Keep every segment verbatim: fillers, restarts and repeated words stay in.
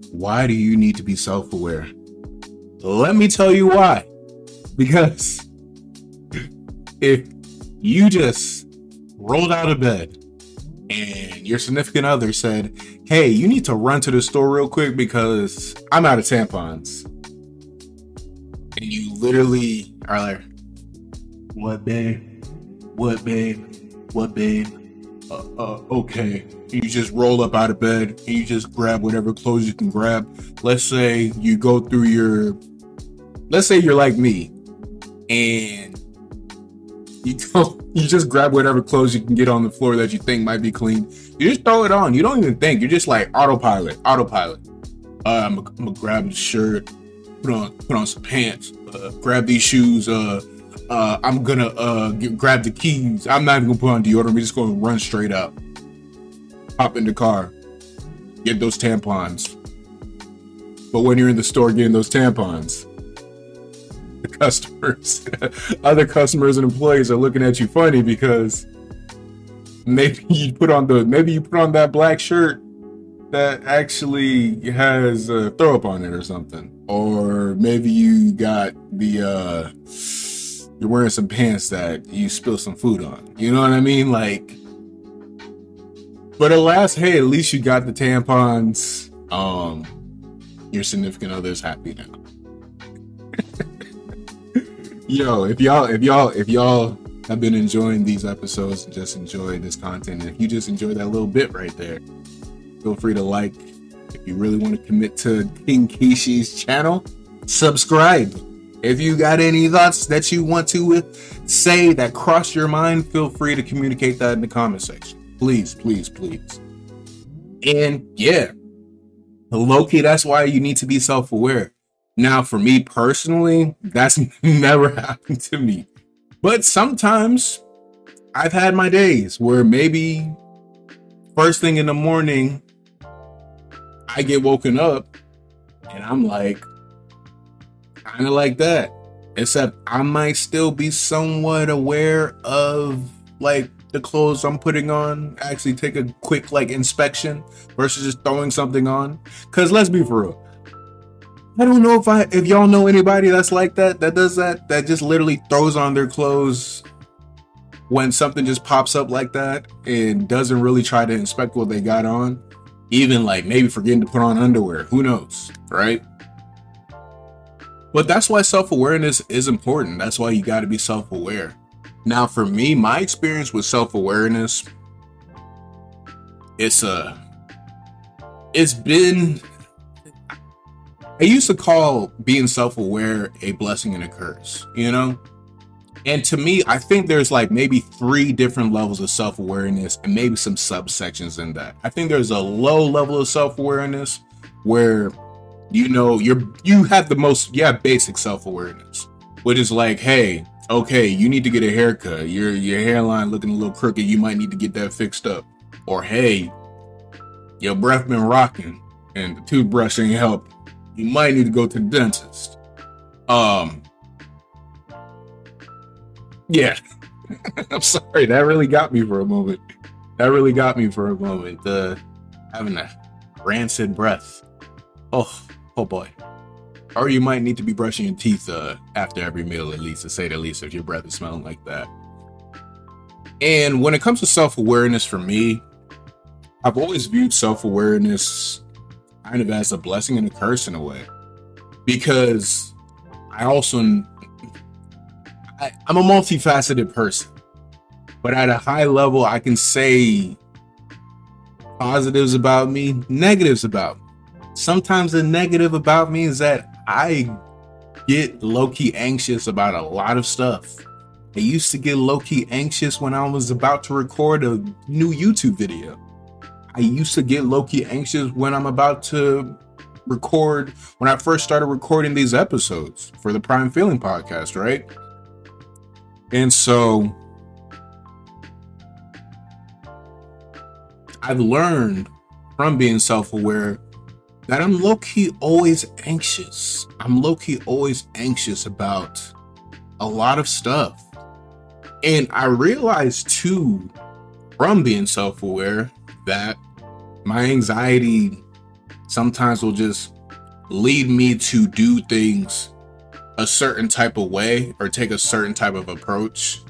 Why do you need to be self-aware? Let me tell you why. Because if you just rolled out of bed and your significant other said, hey, you need to run to the store real quick because I'm out of tampons. And you literally are like, what, babe? What, babe? What, babe? Uh, uh, okay. You just roll up out of bed and you just grab whatever clothes you can grab. Let's say you go through your, let's say you're like me and you go, you just grab whatever clothes you can get on the floor that you think might be clean. You just throw it on. You don't even think. You're just like autopilot, autopilot. Uh, I'm gonna grab a shirt, put on, put on some pants, uh, grab these shoes. Uh, uh, I'm gonna uh, get, grab the keys. I'm not even gonna put on deodorant. We're just gonna run straight up. Hop in the car, get those tampons. But when you're in the store getting those tampons, the customers, other customers and employees are looking at you funny because maybe you put on the maybe you put on that black shirt that actually has a throw up on it or something, or maybe you got the uh, you're wearing some pants that you spilled some food on. You know what I mean? Like, but alas, hey, at least you got the tampons. Um, your significant other's happy now. Yo, if y'all, if y'all, if y'all have been enjoying these episodes, just enjoy this content, and if you just enjoy that little bit right there, feel free to like. If you really want to commit to King Keishi's channel, subscribe. If you got any thoughts that you want to say that cross your mind, feel free to communicate that in the comment section. Please, please, please. And yeah, low-key, that's why you need to be self-aware. Now, for me personally, that's never happened to me. But sometimes I've had my days where maybe first thing in the morning, I get woken up and I'm like, kind of like that. Except I might still be somewhat aware of like the clothes I'm putting on. Actually take a quick like inspection versus just throwing something on. Because let's be for real. I don't know if I if y'all know anybody that's like that, that does that, that just literally throws on their clothes when something just pops up like that and doesn't really try to inspect what they got on. Even like maybe forgetting to put on underwear. Who knows, right? But that's why self-awareness is important. That's why you got to be self-aware. Now, for me, my experience with self-awareness, it's a, it's been, I used to call being self-aware a blessing and a curse, you know? And to me, I think there's like maybe three different levels of self-awareness and maybe some subsections in that. I think there's a low level of self-awareness where, you know, you're, you have the most, yeah, basic self-awareness, which is like, hey, okay, you need to get a haircut. Your, your hairline looking a little crooked. You might need to get that fixed up. Or, hey, your breath been rocking and the toothbrush ain't helping. You might need to go to the dentist. Um, yeah, I'm sorry. That really got me for a moment. That really got me for a moment. Uh, having a rancid breath. Oh, oh boy. Or you might need to be brushing your teeth uh, after every meal, at least, to say the least, if your breath is smelling like that. And when it comes to self-awareness for me, I've always viewed self-awareness kind of as a blessing and a curse in a way. Because I also, I, I'm a multifaceted person. But at a high level, I can say positives about me, negatives about me. Sometimes the negative about me is that I get low-key anxious about a lot of stuff. I used to get low-key anxious when I was about to record a new YouTube video. I used to get low-key anxious when I'm about to record, when I first started recording these episodes for the Prime Feeling podcast, right? And so I've learned from being self-aware that I'm low-key always anxious. I'm low-key always anxious about a lot of stuff. And I realized too, from being self-aware, that my anxiety sometimes will just lead me to do things a certain type of way or take a certain type of approach,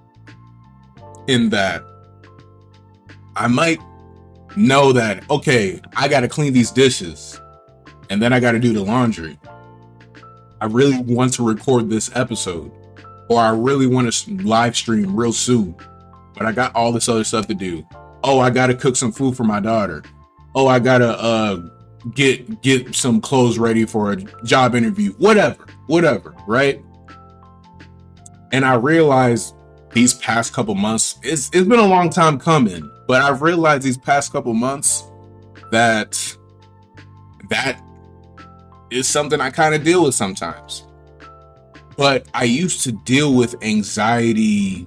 in that I might know that, okay, I got to clean these dishes and then I got to do the laundry. I really want to record this episode, or I really want to live stream real soon, but I got all this other stuff to do. Oh, I got to cook some food for my daughter. Oh, I got to uh, get get some clothes ready for a job interview, whatever, whatever, right? And I realized these past couple months, it's, it's been a long time coming, but I've realized these past couple months that that is something I kind of deal with sometimes. But I used to deal with anxiety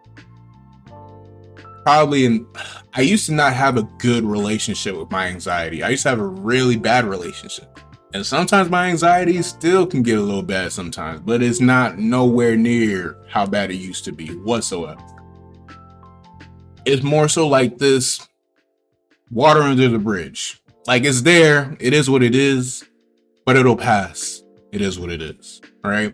probably in, I used to not have a good relationship with my anxiety. I used to have a really bad relationship. And sometimes my anxiety still can get a little bad sometimes, but it's not nowhere near how bad it used to be whatsoever. It's more so like this water under the bridge. Like, it's there, it is what it is, but it'll pass. It is what it is, right?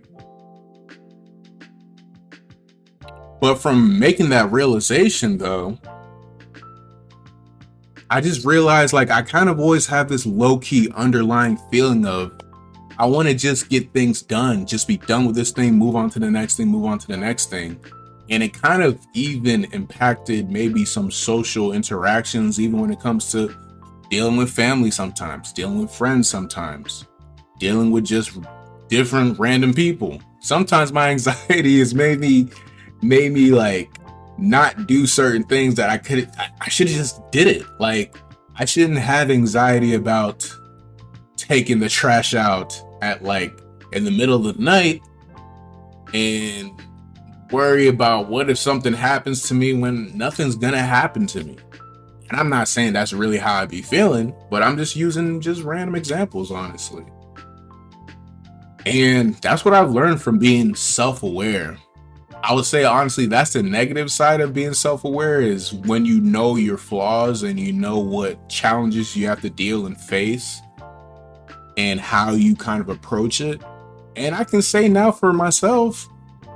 But from making that realization, though, I just realized, like, I kind of always have this low-key underlying feeling of, I want to just get things done, just be done with this thing, move on to the next thing, move on to the next thing. And it kind of even impacted maybe some social interactions, even when it comes to dealing with family sometimes, dealing with friends sometimes, dealing with just different random people. Sometimes my anxiety has made me, made me like, not do certain things that I could, I, I should have just did it. Like, I shouldn't have anxiety about taking the trash out at like in the middle of the night and worry about what if something happens to me when nothing's gonna happen to me. And I'm not saying that's really how I be feeling, but I'm just using just random examples, honestly. And that's what I've learned from being self-aware. I would say, honestly, that's the negative side of being self-aware, is when you know your flaws and you know what challenges you have to deal and face and how you kind of approach it. And I can say now for myself,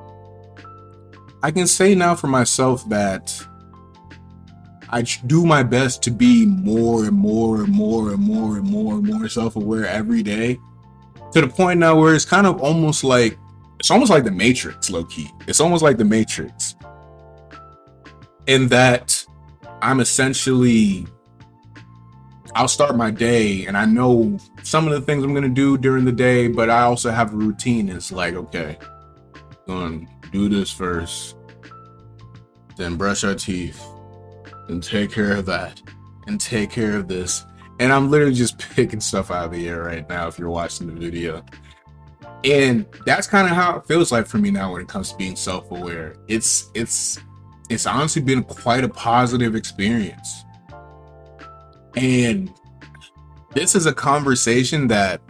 I can say now for myself that I do my best to be more and more and more and more and more and more self-aware every day, to the point now where it's kind of almost like, it's almost like the Matrix, low-key. It's almost like the Matrix. In that I'm essentially, I'll start my day and I know some of the things I'm going to do during the day, but I also have a routine. It's like, okay, I'm going to do this first, then brush our teeth, and take care of that, and take care of this. And I'm literally just picking stuff out of the air right now if you're watching the video. And that's kind of how it feels like for me now when it comes to being self-aware. It's it's it's honestly been quite a positive experience. And this is a conversation that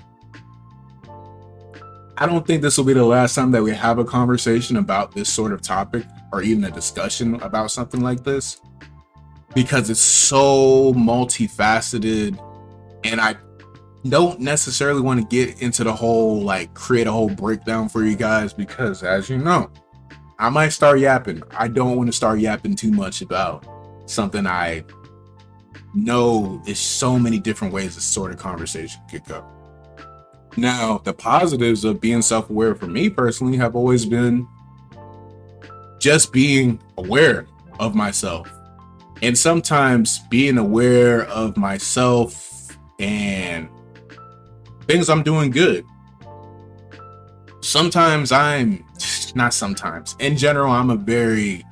I don't think this will be the last time that we have a conversation about this sort of topic, or even a discussion about something like this, because it's so multifaceted. And I don't necessarily want to get into the whole, like, create a whole breakdown for you guys, because as you know, I might start yapping. I don't want to start yapping too much about something I know there's so many different ways this sort of conversation could go. Now, the positives of being self-aware for me personally have always been just being aware of myself. And sometimes being aware of myself and things I'm doing good. Sometimes I'm, not sometimes, in general, I'm a very,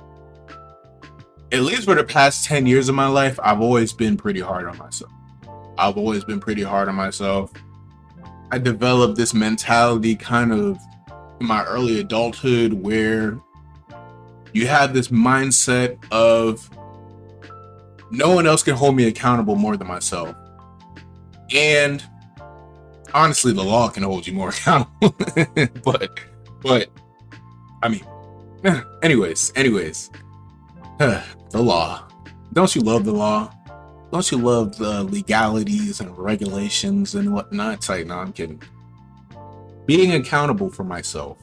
at least for the past ten years of my life, I've always been pretty hard on myself. I've always been pretty hard on myself. I developed this mentality kind of in my early adulthood where you have this mindset of no one else can hold me accountable more than myself. And honestly, the law can hold you more accountable. but, but, I mean, anyways, anyways, the law. Don't you love the law? don't you love the legalities and regulations and whatnot? It's like, no, I'm kidding. Being accountable for myself.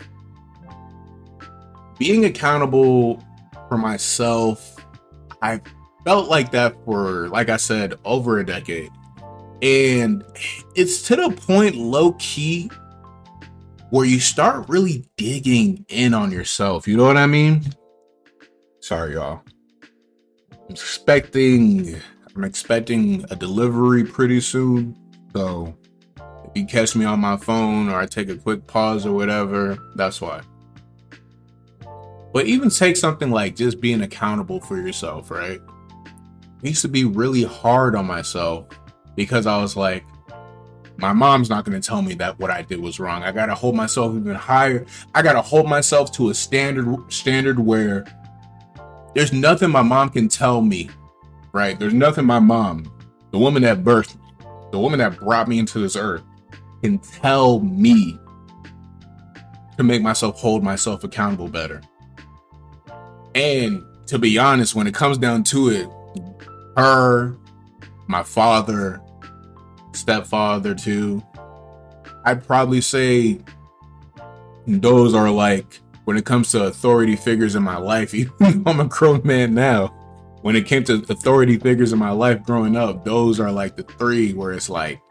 Being accountable for myself, I felt like that for, like I said, over a decade. And it's to the point, low key, where you start really digging in on yourself. You know what I mean? Sorry, y'all. I'm expecting, I'm expecting a delivery pretty soon. So if you catch me on my phone or I take a quick pause or whatever, that's why. But even take something like just being accountable for yourself, right? I used to be really hard on myself because I was like, my mom's not going to tell me that what I did was wrong. I got to hold myself even higher. I got to hold myself to a standard standard where there's nothing my mom can tell me, right? There's nothing my mom, the woman that birthed me, the woman that brought me into this earth, can tell me to make myself hold myself accountable better. And to be honest, when it comes down to it, her, my father, stepfather too, I'd probably say those are like, when it comes to authority figures in my life, even though I'm a grown man now, when it came to authority figures in my life growing up, those are like the three where it's like,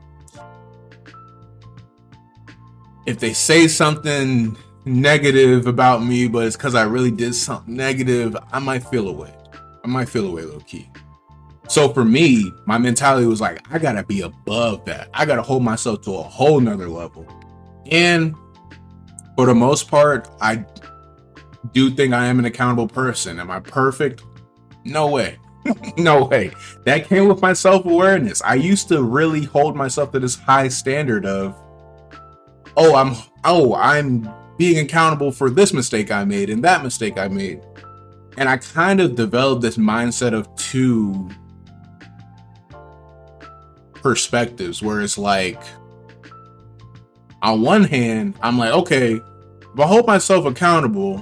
if they say something negative about me, but it's because I really did something negative, I might feel away. I might feel away low key. So for me, my mentality was like, I gotta be above that. I gotta hold myself to a whole nother level. And for the most part, I do think I am an accountable person. Am I perfect? No way. No way. That came with my self-awareness. I used to really hold myself to this high standard of, oh, I'm oh, I'm being accountable for this mistake I made and that mistake I made. And I kind of developed this mindset of two perspectives where it's like, on one hand, I'm like, okay, if I hold myself accountable,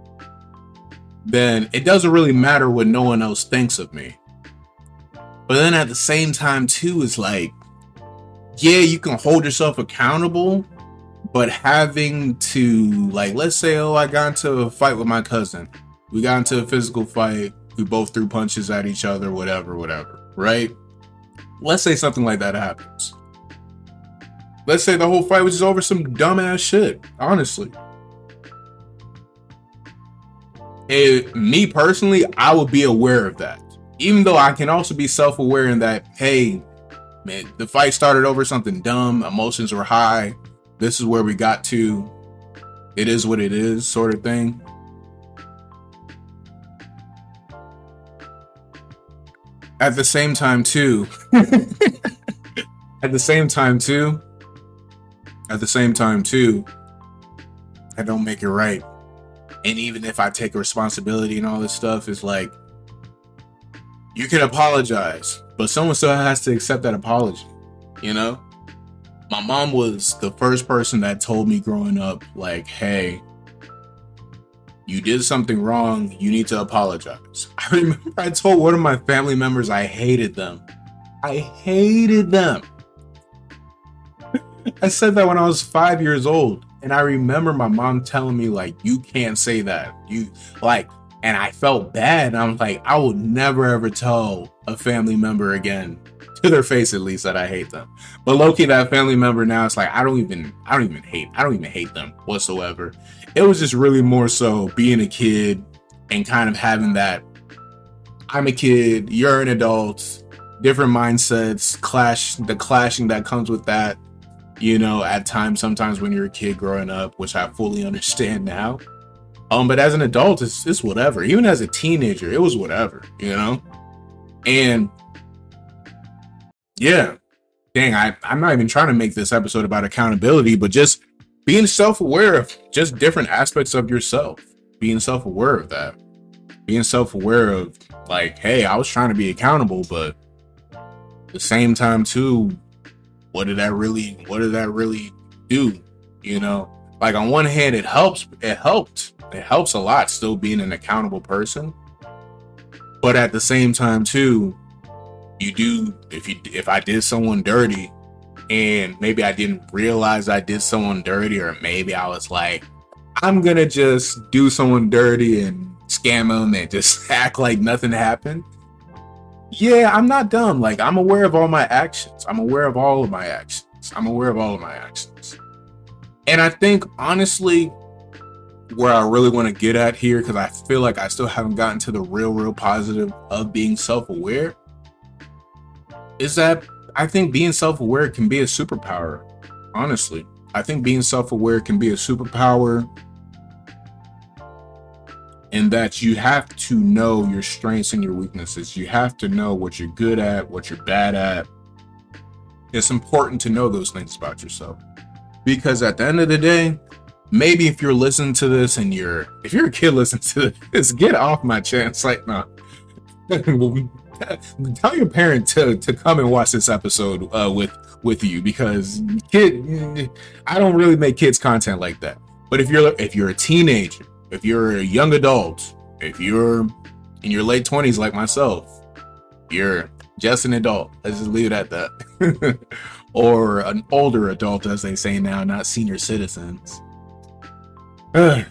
then it doesn't really matter what no one else thinks of me. But then at the same time too, it's like, yeah, you can hold yourself accountable, but having to, like, let's say, oh, I got into a fight with my cousin. We got into a physical fight. We both threw punches at each other, whatever, whatever, right? Let's say something like that happens. Let's say the whole fight was just over some dumbass shit, honestly. It, me personally, I would be aware of that. Even though I can also be self-aware in that, hey, man, the fight started over something dumb. Emotions were high. This is where we got to. It is what it is, sort of thing. At the same time, too. at the same time, too. At the same time, too. I don't make it right. And even if I take responsibility and all this stuff, it's like, you can apologize, but someone still has to accept that apology, you know? My mom was the first person that told me growing up, like, hey, you did something wrong, you need to apologize. I remember I told one of my family members I hated them. I hated them. I said that when I was five years old. And I remember my mom telling me, like, you can't say that. You, like, and I felt bad. And I was like, I will never, ever tell a family member again, to their face at least, that I hate them. But low-key, that family member now, it's like, I don't even, I don't even hate, I don't even hate them whatsoever. It was just really more so being a kid and kind of having that, I'm a kid, you're an adult, different mindsets, clash, the clashing that comes with that. You know, at times, sometimes when you're a kid growing up, which I fully understand now. Um, but as an adult, it's, it's whatever. Even as a teenager, it was whatever, you know? And yeah, dang, I, I'm not even trying to make this episode about accountability, but just being self-aware of just different aspects of yourself. Being self-aware of that. Being self-aware of, like, hey, I was trying to be accountable, but at the same time, too, What did that really, what did that really do? You know, like on one hand, it helps, it helped, it helps a lot still being an accountable person. But at the same time too, you do, if you, if I did someone dirty and maybe I didn't realize I did someone dirty, or maybe I was like, I'm gonna just do someone dirty and scam them and just act like nothing happened. Yeah, I'm not dumb. Like, I'm aware of all my actions. I'm aware of all of my actions. I'm aware of all of my actions. And I think, honestly, where I really want to get at here, because I feel like I still haven't gotten to the real, real positive of being self-aware, is that I think being self-aware can be a superpower. Honestly, I think being self-aware can be a superpower, in that you have to know your strengths and your weaknesses. You have to know what you're good at, what you're bad at. It's important to know those things about yourself, because at the end of the day, maybe if you're listening to this and you're, if you're a kid listening to this, get off my chance. Like, no. Tell your parent to, to come and watch this episode uh, with, with you, because kid, I don't really make kids content like that. But if you're, if you're a teenager, if you're a young adult, if you're in your late twenties like myself, you're just an adult. Let's just leave it at that. Or an older adult, as they say now, not senior citizens. I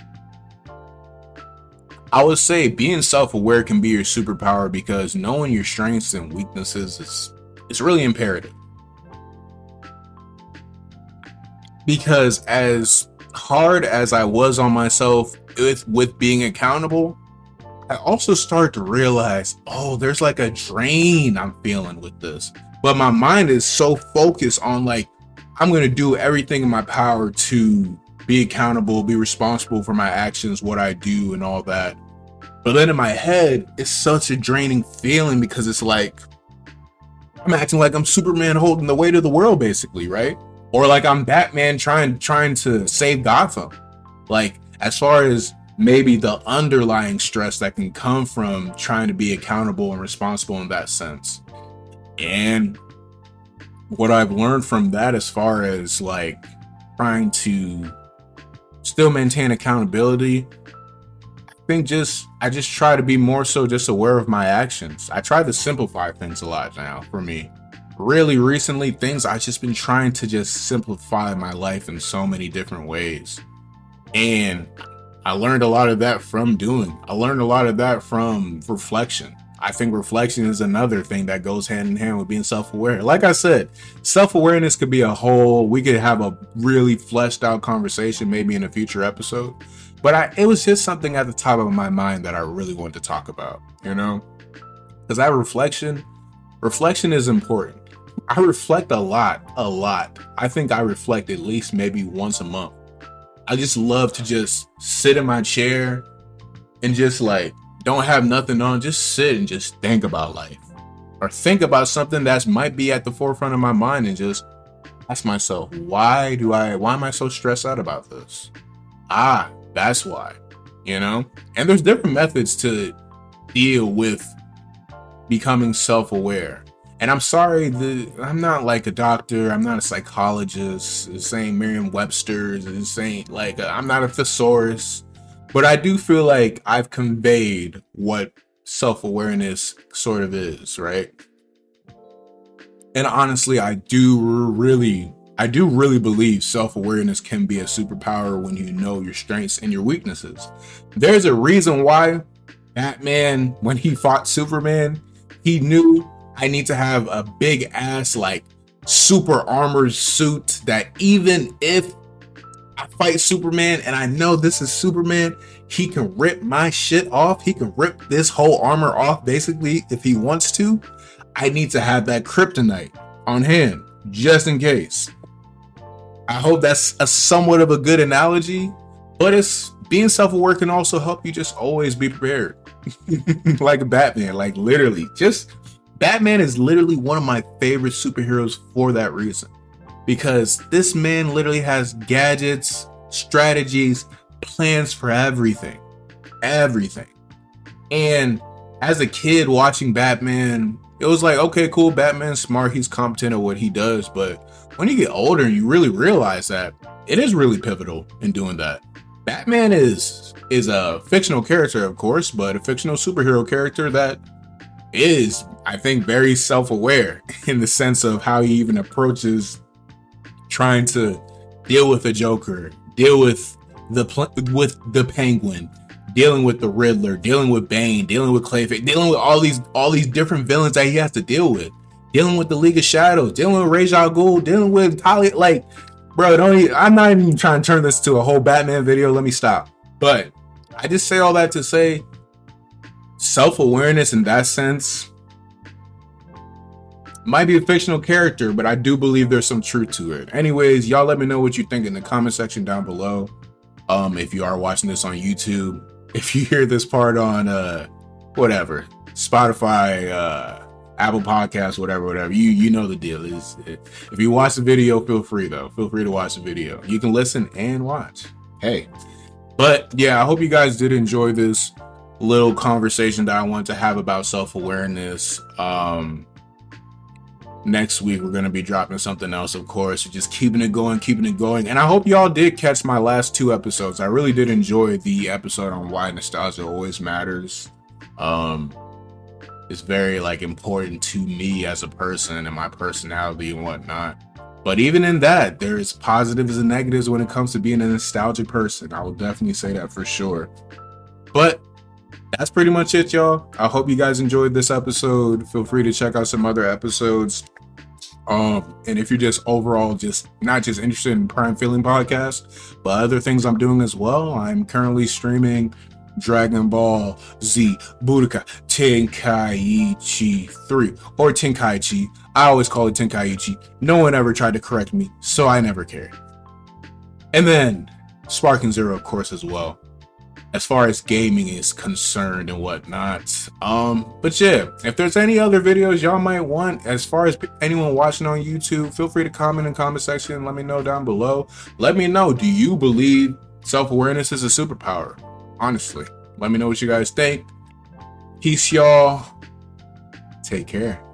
would say being self-aware can be your superpower, because knowing your strengths and weaknesses is, is really imperative. Because as hard as I was on myself with, with being accountable, I also started to realize, oh, there's like a drain I'm feeling with this. But my mind is so focused on, like, I'm going to do everything in my power to be accountable, be responsible for my actions, what I do and all that. But then in my head, it's such a draining feeling, because it's like, I'm acting like I'm Superman holding the weight of the world, basically, right? Or like I'm Batman trying trying to save Gotham. Like, as far as maybe the underlying stress that can come from trying to be accountable and responsible in that sense. And what I've learned from that, as far as like trying to still maintain accountability, I think just I just try to be more so just aware of my actions. I try to simplify things a lot now for me. Really recently, things I've just been trying to just simplify my life in so many different ways. And I learned a lot of that from doing. I learned a lot of that from reflection. I think reflection is another thing that goes hand in hand with being self-aware. Like I said, self-awareness could be a whole, we could have a really fleshed out conversation maybe in a future episode. But I, it was just something at the top of my mind that I really wanted to talk about, you know? Because that reflection, reflection is important. I reflect a lot, a lot. I think I reflect at least maybe once a month. I just love to just sit in my chair and just like, don't have nothing on, just sit and just think about life. Or think about something that might be at the forefront of my mind and just ask myself, why do I, why am I so stressed out about this? Ah, that's why, you know? And there's different methods to deal with becoming self-aware. And I'm sorry, the, I'm not like a doctor. I'm not a psychologist. This ain't Merriam-Webster's. This ain't like, a, I'm not a thesaurus. But I do feel like I've conveyed what self-awareness sort of is, right? And honestly, I do really, I do really believe self-awareness can be a superpower when you know your strengths and your weaknesses. There's a reason why Batman, when he fought Superman, he knew I need to have a big ass, like, super armored suit that even if I fight Superman and I know this is Superman, he can rip my shit off. He can rip this whole armor off, basically, if he wants to. I need to have that kryptonite on hand, just in case. I hope that's a somewhat of a good analogy, but it's being self-aware can also help you just always be prepared. Like Batman, like literally, just Batman is literally one of my favorite superheroes for that reason. Because this man literally has gadgets, strategies, plans for everything. Everything. And as a kid watching Batman, it was like, okay, cool, Batman's smart, he's competent at what he does. But when you get older and you really realize that, it is really pivotal in doing that. Batman is is a fictional character, of course, but a fictional superhero character that is, I think, very self-aware in the sense of how he even approaches trying to deal with the Joker, deal with the pl- with the Penguin, dealing with the Riddler, dealing with Bane, dealing with Clayface, dealing with all these all these different villains that he has to deal with, dealing with the League of Shadows, dealing with Ra's al Ghul, dealing with Talia. Like, bro, don't even, I'm not even trying to turn this to a whole Batman video. Let me stop. But I just say all that to say, self-awareness in that sense might be a fictional character, but I do believe there's some truth to it. Anyways, y'all let me know what you think in the comment section down below. Um, if you are watching this on YouTube, if you hear this part on uh whatever, Spotify, uh Apple Podcasts, whatever, whatever, you you know the deal is. If you watch the video, feel free though. Feel free to watch the video. You can listen and watch. Hey. But yeah, I hope you guys did enjoy this little conversation that I wanted to have about self-awareness. Um Next week, we're going to be dropping something else, of course. Just keeping it going, keeping it going. And I hope y'all did catch my last two episodes. I really did enjoy the episode on why nostalgia always matters. Um, it's very, like, important to me as a person and my personality and whatnot. But even in that, there's positives and negatives when it comes to being a nostalgic person. I will definitely say that for sure. But that's pretty much it, y'all. I hope you guys enjoyed this episode. Feel free to check out some other episodes. Um, and if you're just overall just not just interested in Prime Feeling Podcast, but other things I'm doing as well, I'm currently streaming Dragon Ball Z Budokai Tenkaichi three, or Tenkaichi. I always call it Tenkaichi. No one ever tried to correct me, so I never cared. And then Sparking Zero, of course, as well, as far as gaming is concerned and whatnot. Um, but yeah, if there's any other videos y'all might want, as far as anyone watching on YouTube, feel free to comment in the comment section. Let me know down below. Let me know, do you believe self-awareness is a superpower? Honestly, let me know what you guys think. Peace, y'all. Take care.